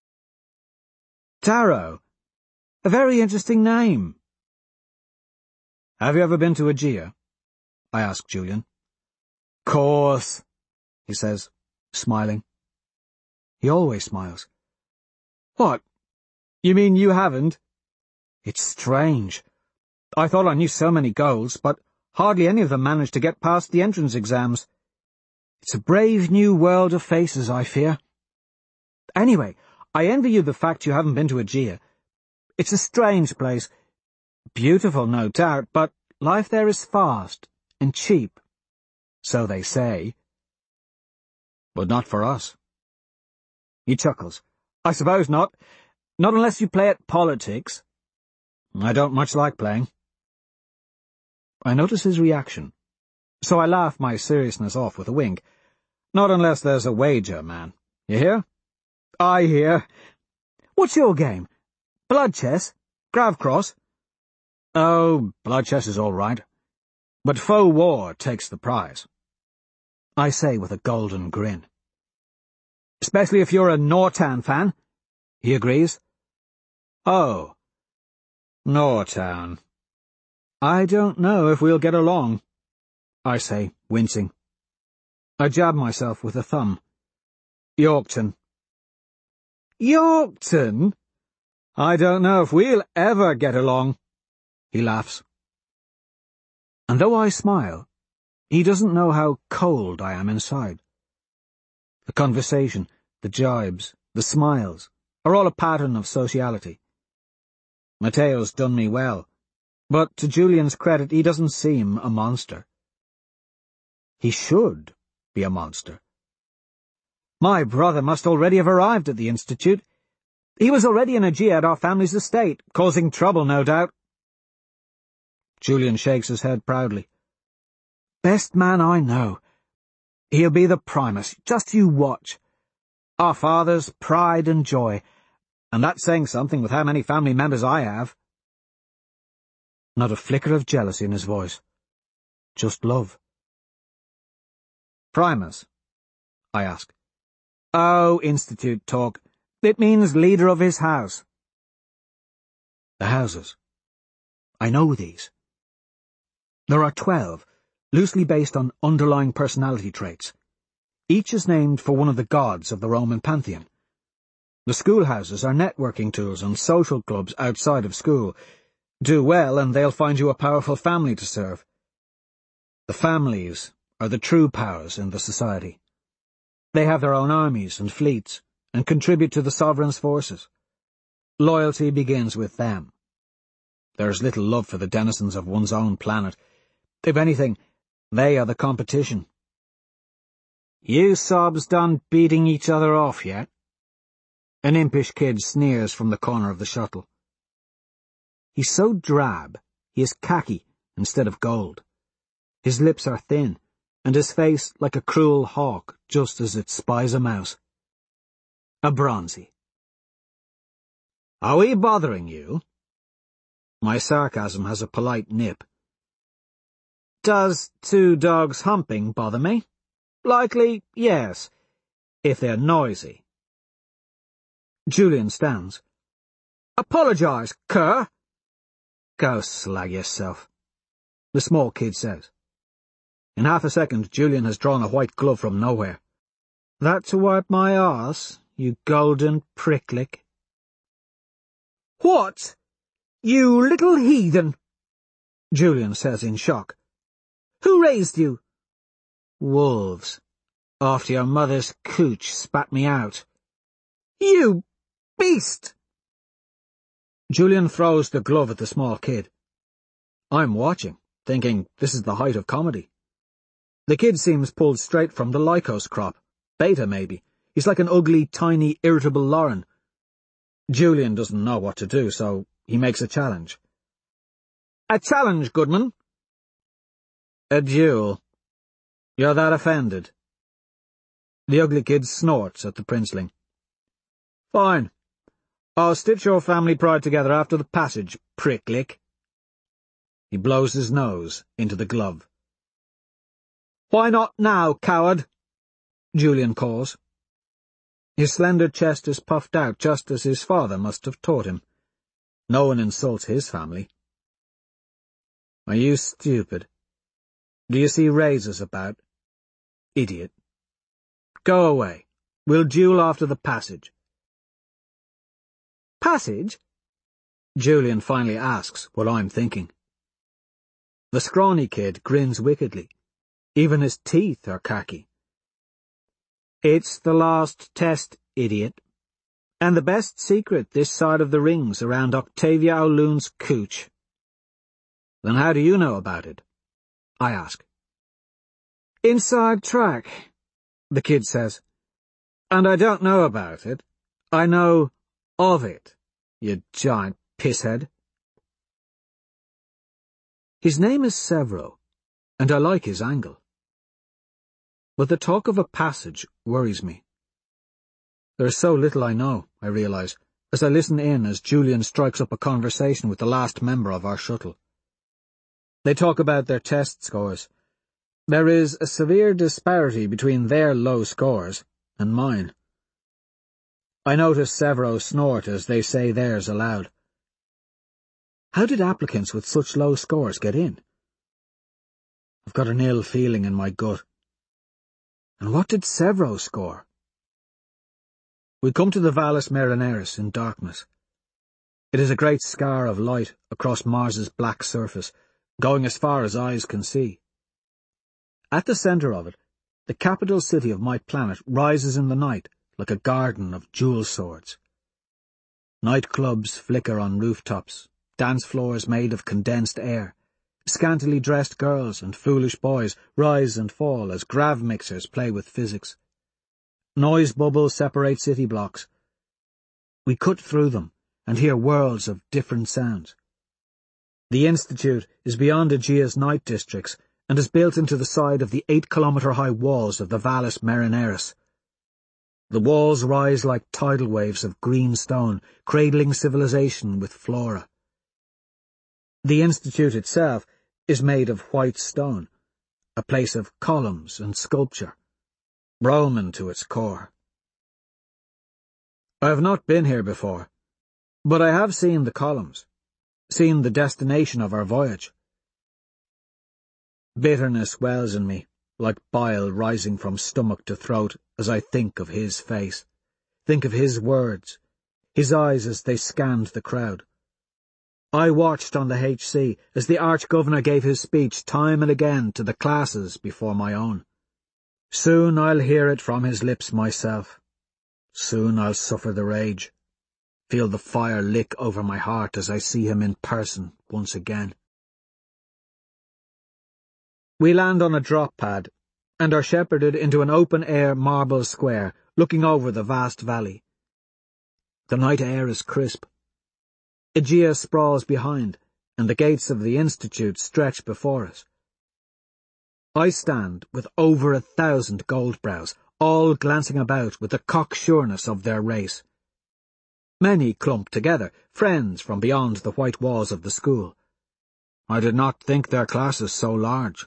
Taro. A very interesting name. Have you ever been to Aegea? I ask Julian. Course, he says, smiling. He always smiles. What? You mean you haven't? It's strange. I thought I knew so many goals, but hardly any of them managed to get past the entrance exams. It's a brave new world of faces, I fear. Anyway, I envy you the fact you haven't been to Aegea. It's a strange place. Beautiful, no doubt, but life there is fast and cheap. So they say. But not for us. He chuckles. I suppose not. Not unless you play at politics. I don't much like playing. I notice his reaction, so I laugh my seriousness off with a wink. Not unless there's a wager, man. You hear? I hear. What's your game? Blood chess? Grav cross? Oh, blood chess is all right. But faux war takes the prize. I say with a golden grin. Especially if you're a Nortown fan. He agrees. Oh. Nortown. I don't know if we'll get along, I say, wincing. I jab myself with a thumb. Yorkton. Yorkton? I don't know if we'll ever get along. He laughs. And though I smile, he doesn't know how cold I am inside. The conversation, the jibes, the smiles, are all a pattern of sociality. Matteo's done me well, but to Julian's credit, he doesn't seem a monster. He should be a monster. My brother must already have arrived at the Institute. He was already in Aegea at our family's estate, causing trouble, no doubt. Julian shakes his head proudly. Best man I know. He'll be the Primus, just you watch. Our father's pride and joy, and that's saying something with how many family members I have. Not a flicker of jealousy in his voice. Just love. Primus? I ask. Oh, Institute talk. It means leader of his house. The houses. I know these. There are twelve, loosely based on underlying personality traits. Each is named for one of the gods of the Roman pantheon. The schoolhouses are networking tools and social clubs outside of school. Do well and they'll find you a powerful family to serve. The families are the true powers in the society. They have their own armies and fleets, and contribute to the sovereign's forces. Loyalty begins with them. There's little love for the denizens of one's own planet. If anything, they are the competition. You sobs done beating each other off yet? An impish kid sneers from the corner of the shuttle. He's so drab, he is khaki instead of gold. His lips are thin, and his face like a cruel hawk just as it spies a mouse. A bronzy. Are we bothering you? My sarcasm has a polite nip. Does two dogs humping bother me? Likely, yes, if they're noisy. Julian stands. Apologise, cur! Go slag yourself, the small kid says. In half a second, Julian has drawn a white glove from nowhere. That to wipe my arse, you golden pricklick. What? You little heathen! Julian says in shock. Who raised you? Wolves. After your mother's cooch spat me out. You beast! Julian throws the glove at the small kid. I'm watching, thinking this is the height of comedy. The kid seems pulled straight from the Lycos crop. Beta, maybe. He's like an ugly, tiny, irritable Lauren. Julian doesn't know what to do, so he makes a challenge. A challenge, Goodman? A duel. You're that offended? The ugly kid snorts at the princeling. Fine. I'll stitch your family pride together after the passage, pricklick. He blows his nose into the glove. Why not now, coward? Julian calls. His slender chest is puffed out just as his father must have taught him. No one insults his family. Are you stupid? Do you see razors about? Idiot. Go away. We'll duel after the passage. Passage? Julian finally asks what I'm thinking. The scrawny kid grins wickedly. Even his teeth are khaki. It's the last test, idiot. And the best secret this side of the rings around Octavia O'Loon's cooch. Then how do you know about it? I ask. Inside track, the kid says. And I don't know about it. I know of it, you giant pisshead. His name is Severo, and I like his angle. But the talk of a passage worries me. There is so little I know, I realise, as I listen in as Julian strikes up a conversation with the last member of our shuttle. They talk about their test scores. There is a severe disparity between their low scores and mine. I notice Severo snort as they say theirs aloud. How did applicants with such low scores get in? I've got an ill feeling in my gut. And what did Severo score? We come to the Valles Marineris in darkness. It is a great scar of light across Mars's black surface, going as far as eyes can see. At the centre of it, the capital city of my planet rises in the night like a garden of jewel swords. Nightclubs flicker on rooftops, dance floors made of condensed air. Scantily dressed girls and foolish boys rise and fall as grav mixers play with physics. Noise bubbles separate city blocks. We cut through them and hear worlds of different sounds. The Institute is beyond Aegea's night districts and is built into the side of the eight-kilometre-high walls of the Valles Marineris. The walls rise like tidal waves of green stone, cradling civilization with flora. The Institute itself is made of white stone, a place of columns and sculpture, Roman to its core. I have not been here before, but I have seen the columns, seen the destination of our voyage. Bitterness wells in me, like bile rising from stomach to throat as I think of his face, think of his words, his eyes as they scanned the crowd. I watched on the H C as the Arch-Governor gave his speech time and again to the classes before my own. Soon I'll hear it from his lips myself. Soon I'll suffer the rage, feel the fire lick over my heart as I see him in person once again. We land on a drop pad, and are shepherded into an open-air marble square, looking over the vast valley. The night air is crisp. Aegea sprawls behind, and the gates of the Institute stretch before us. I stand with over a thousand Goldbrows, all glancing about with the cocksureness of their race. Many clump together, friends from beyond the white walls of the school. I did not think their classes so large.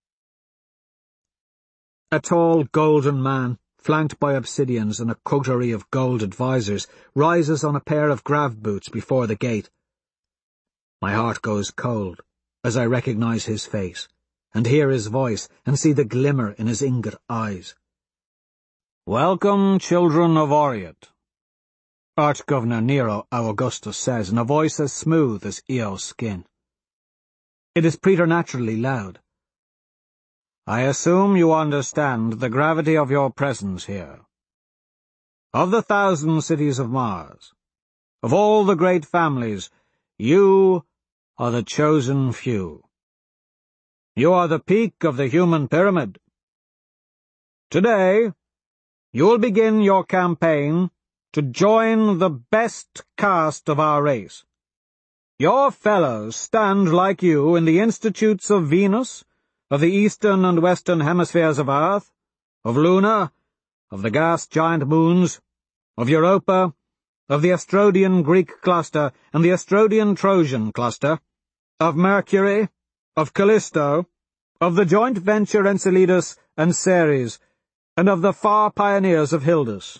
A tall, golden man, flanked by obsidians and a coterie of gold advisers, rises on a pair of grav boots before the gate. My heart goes cold as I recognize his face, and hear his voice, and see the glimmer in his ingot eyes. "Welcome, children of Oriat," Arch-Governor Nero Augustus says in a voice as smooth as Eo's skin. It is preternaturally loud. "I assume you understand the gravity of your presence here. Of the thousand cities of Mars, of all the great families, you are the chosen few. You are the peak of the human pyramid. Today, you will begin your campaign to join the best caste of our race. Your fellows stand like you in the institutes of Venus, of the eastern and western hemispheres of Earth, of Luna, of the gas-giant moons, of Europa, of the Astrodian Greek cluster and the Astrodian Trojan cluster, of Mercury, of Callisto, of the joint venture Enceladus and Ceres, and of the far pioneers of Hildus.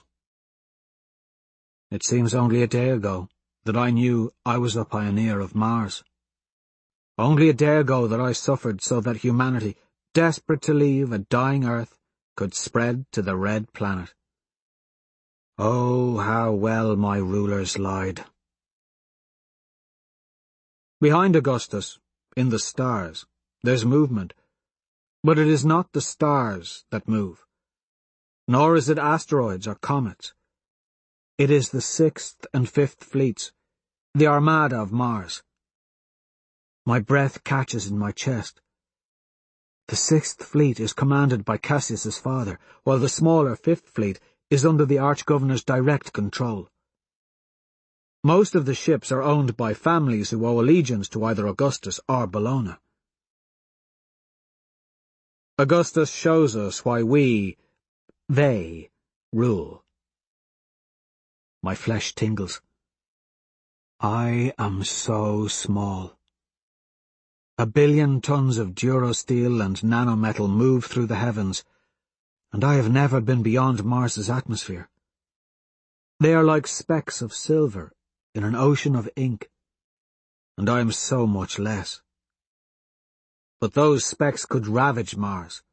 It seems only a day ago that I knew I was a pioneer of Mars. Only a day ago that I suffered so that humanity, desperate to leave a dying Earth, could spread to the red planet. Oh, how well my rulers lied. Behind Augustus, in the stars, there's movement, but it is not the stars that move. Nor is it asteroids or comets. It is the Sixth and Fifth Fleets, the Armada of Mars. My breath catches in my chest. The Sixth Fleet is commanded by Cassius's father, while the smaller Fifth Fleet is under the Archgovernor's direct control. Most of the ships are owned by families who owe allegiance to either Augustus or Bellona. Augustus shows us why we, they, rule. My flesh tingles. I am so small. A billion tons of durosteel and nanometal move through the heavens, and I have never been beyond Mars's atmosphere. They are like specks of silver in an ocean of ink, and I am so much less. But those specks could ravage Mars,